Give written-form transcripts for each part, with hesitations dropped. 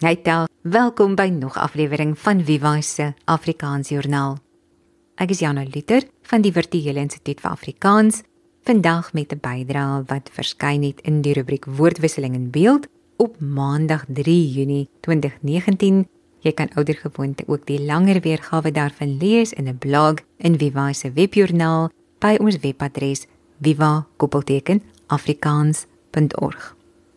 Hey tel, welkom by nog aflewering van Viva se Afrikaans Joernaal. Ek is Jana Luther van die Virtuele Instituut vir Afrikaans, vandag met 'n bydrae wat verskyn het in die rubriek Woordwisseling in Beeld op Maandag 3 Junie 2019. Jy kan oudergewoonte ook die langer weergawe daarvan lees in 'n blog in Viva se webjoernaal by ons webadres viva-afrikaans.org.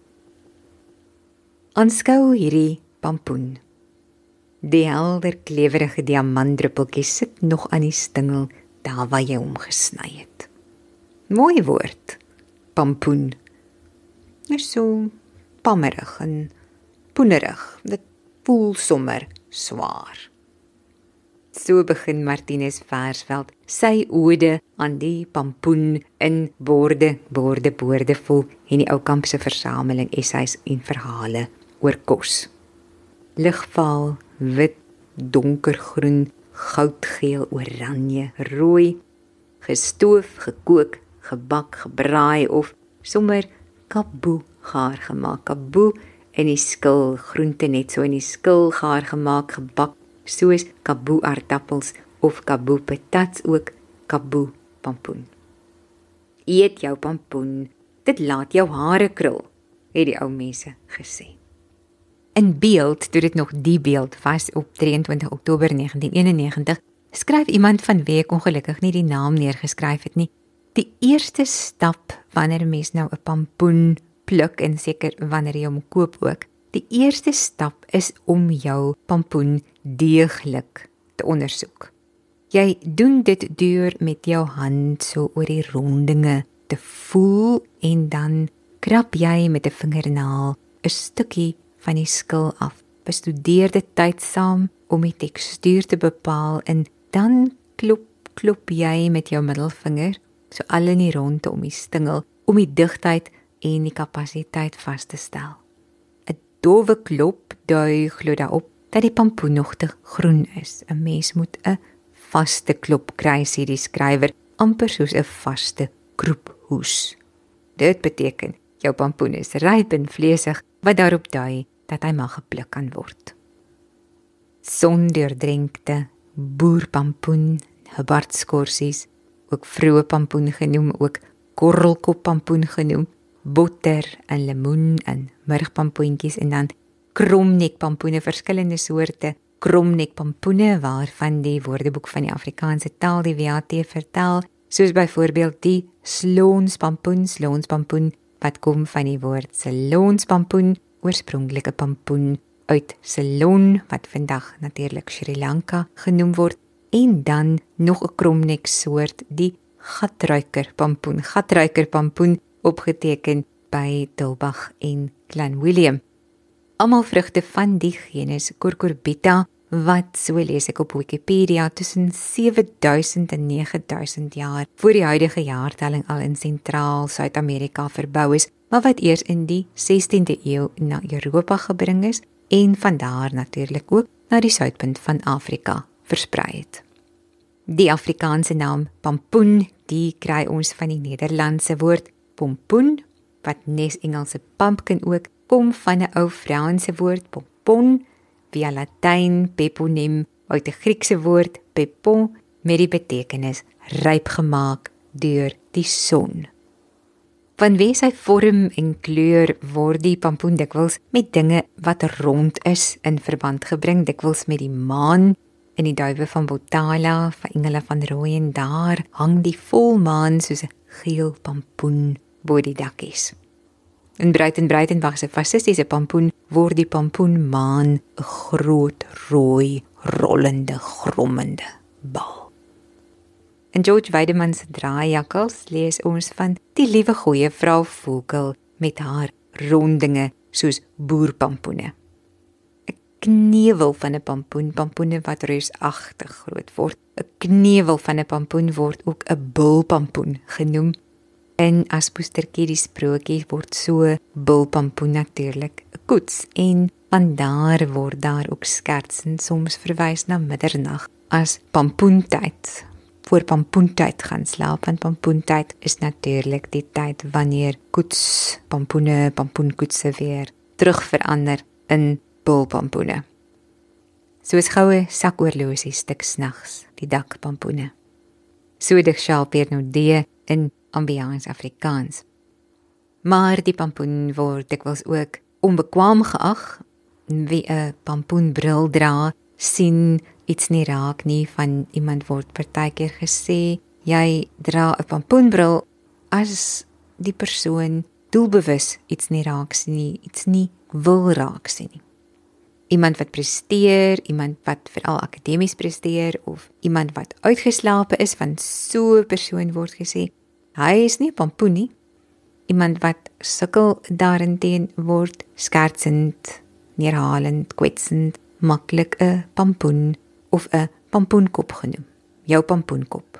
Aanskou hierdie pampoen. Die helder klewerige diamantdruppeltjies sit nog aan die stingel daar waar jy hom gesny het. Mooi woord, pampoen. Is so pammerig en poenerig, dit voel sommer swaar. So begin Martinus Versveld sy ode aan die pampoen in Borde vol en die Oukamp se versameling essays en verhale oor kos. Ligvaal, wit, donkergroen, goudgeel, oranje, rooi, gestoof, gekook, gebak, gebraai of sommer kaboe gaar gemaak. Kaboe in die skil, groente net so in die skil gaar gemaak, gebak, soos kaboe aardappels of kaboe patats, ook kaboe pampoen. Eet jou pampoen, dit laat jou hare krul, het die ou mense gesê. In Beeld, toe dit nog die Beeld was op 23 Oktober 1991, skryf iemand van wie ek ongelukkig nie die naam neergeskryf het nie. Die eerste stap wanneer mens nou 'n pampoen pluk en seker wanneer jy hom koop ook, die eerste stap is om jou pampoen deeglik te ondersoek. Jy doen dit deur met jou hand so oor die rondinge te voel en dan krap jy met 'n vingernaal 'n stukkie van die skil af. Bestudeer dit tydsaam om die tekstuur te bepaal en dan klop jy met jou middelvinger so al in die ronde om die stingel om die digtheid en die kapasiteit vas te stel. 'n Dowwe klop dui glo daarop dat die pampoen nog te groen is. 'n Mens moet 'n vaste klop kry, sê die skrywer, amper soos 'n vaste kroephoes. Dit beteken jou pampoen is ryp en vleesig, wat daarop dui dat hy mag gepluk kan word. Sondeurdrenkte boerpampoen, Hubbard-skorsies, ook vroue pampoen genoem, ook korrelkop pampoen genoem, botter en lemoen en murgpampoentjies en dan kromnekpampoene, verskillende soorte kromnekpampoene waarvan die Woordeboek van die Afrikaanse taal, die WAT, vertel, soos byvoorbeeld die sloonspampoen, wat kom van die woord Ceylonspampoen, oorspronklike pampoen uit Ceylon, wat vandag natuurlik Sri Lanka genoem word, en dan nog 'n kromnek soort, die gatruikerpampoen, opgeteken by Dilbach en Clanwilliam. Almal vrugte van die genus Cucurbita, wat, so lees ek op Wikipedia, tussen 7000 en 9000 jaar voor die huidige jaartelling al in sentraal Suid-Amerika verbou is, maar wat eers in die 16de eeu na Europa gebring is en vandaar natuurlik ook na die suidpunt van Afrika versprei het. Die Afrikaanse naam pampoen, die kry ons van die Nederlandse woord pompoen, wat nes Engelse pumpkin ook, kom van 'n ou Franse woord pompon, via Latyn peponym, uit 'n Griekse woord pepon, met die betekenis ryp gemaak deur die son. Vanweë sy vorm en kleur word die pampoen dikwels met dinge wat rond is in verband gebring, dikwels met die maan in die duiwe van Botala, van Engele van Rooi, en daar hang die volmaan soos 'n geel pampoen bo die dakkies. In Breitenberg se fascistiese pampoen word die pampoenmaan 'n groot, rooi, rollende, grommende bal. In George Weideman se Draaijakkals lees ons van die liewe goeie vrou voelkel met haar rondinge soos boerpampoene. 'n Knevel van 'n pampoen, pampoene wat reusagtig groot word. 'n Knevel van 'n pampoen word ook 'n bulpampoen genoem. En as poestertjie die sprokie word so bulpampoen natuurlik 'n koets, en vandaar word daar ook skertsend soms verwys na middernag as pampoentyd. Voor pampoentyd gaan slaap, want pampoentyd is natuurlik die tyd wanneer koets, pampoene, pampoenkoetse weer terug verander in bulpampoene. Soos goue sakoorlosies stiks nags, die dakpampoene. So die Chalpernodee in Ambiance Afrikaans. Maar die pampoen word dikwels ook onbekwaam geag. Wie 'n pampoenbril dra, sien iets nie raak nie. Van iemand word partykeer gesê, jy dra 'n pampoenbril as die persoon doelbewus iets nie raak sien nie, iets nie wil raak sien nie. Iemand wat presteer, iemand wat veral akademies presteer, of iemand wat uitgeslape is, van so 'n persoon word gesê, hy is nie 'n pampoen nie. Iemand wat sukkel daarenteen word skertsend, neerhalend, kwetsend, maklik 'n pampoen of 'n pampoenkop genoem. Jou pampoenkop.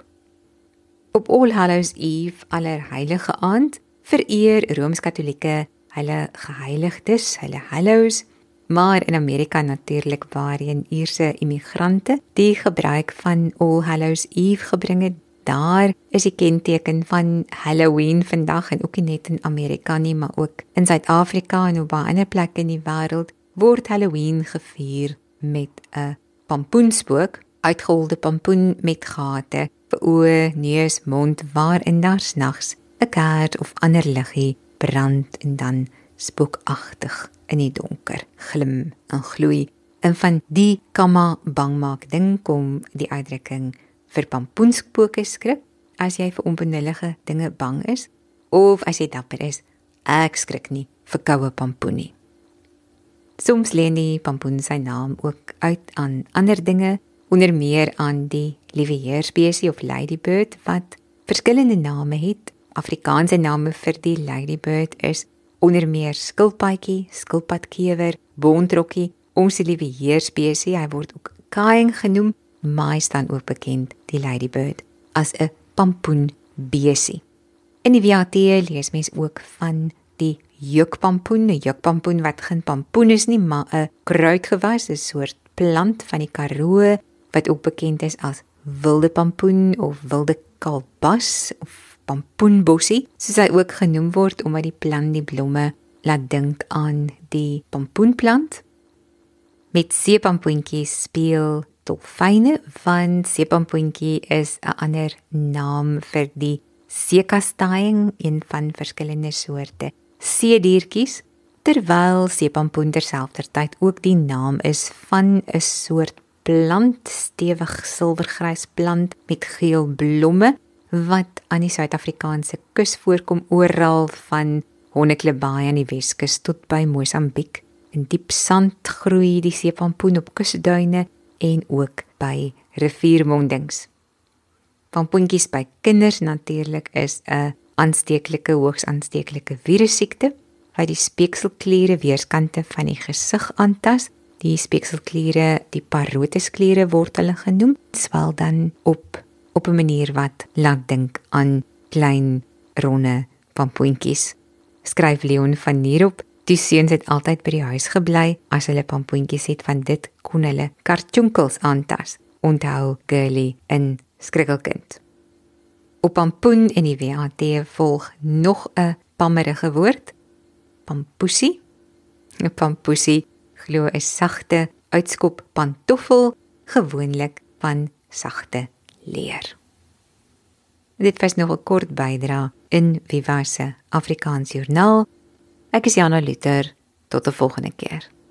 Op All Hallows Eve, Allerheilige aand, vereer Rooms-Katolieke hulle geheiligdes, hulle hallows, maar in Amerika natuurlik waarheen Ierse immigrante die gebruik van All Hallows Eve gebring het. Daar is die kenteken van Halloween vandag, en ook nie net in Amerika nie, maar ook in Suid-Afrika en op baie ander plekke in die wêreld word Halloween gevier met 'n pampoenspook, uitgeholde pampoen met gate vir oë, neus, mond, waarin daar snags 'n kaart of ander liggie brand en dan spookagtig in die donker glim en gloei. En van die kamma bang maak ding kom die uitdrukking vir pampoenspooke skrik, as jy vir onbenullige dinge bang is, of as jy dapper is, ek skrik nie vir koue pampoen nie. Soms leen die pampoen sy naam ook uit aan ander dinge, onder meer aan die lieveheersbesie of ladybird, wat verskillende name het. Afrikaanse name vir die ladybird is onder meer skilpaadjie, skilpadkewer, bontrokkie, ons lieveheersbesie, hy word ook kaaiing genoem, maar is dan ook bekend, die ladybird, as 'n pampoenbesie. In die WAT lees mens ook van die jukpampoen, 'n jukpampoen wat geen pampoen is nie, maar 'n kruidgewas, 'n soort plant van die Karoo, wat ook bekend is as wilde pampoen of wilde kalbas of pampoenbossie, soos hy ook genoem word, omdat die plant die blomme laat dink aan die pampoenplant. Met seepampoentjies speel dolfyne, want seepampoentjie is 'n ander naam vir die seekastaing, een van verskillende soorte seediertjies, terwyl seepampoen terselfdertyd ook die naam is van 'n soort plant, stewig silwergrys plant met geel blomme, wat aan die Suid-Afrikaanse kus voorkom, oral van Honneklip-Baai aan die Weskus tot by Mosambiek. In diep sand groei die seepampoen op kusduine en ook by riviermondings. Pampoentjies by kinders natuurlik is 'n aansteeklike, hoogs aansteeklike virussiekte, wat die speekselkliere weerskante van die gesig aantas. Die speekselkliere, die paroteskliere word hulle genoem, swel dan op 'n manier wat laat dink aan klein, ronde pampoentjies. Skryf Leon van Nierop, die seuns het altyd by die huis gebly as hulle pampoentjies het, van dit kon hulle kartjonkels aantas. Onthou Girlie in Skrikkelkind. Op pampoen in die WAT volg nog 'n pammerige woord, pampoesie. 'n Pampoesie glo 'n sagte uitskop pantoffel, gewoonlik van sagte leer. Dit was nog 'n kort bydra in Viva se Afrikaans Joernaal. Ek is Jana Luther, tot 'n volgende keer.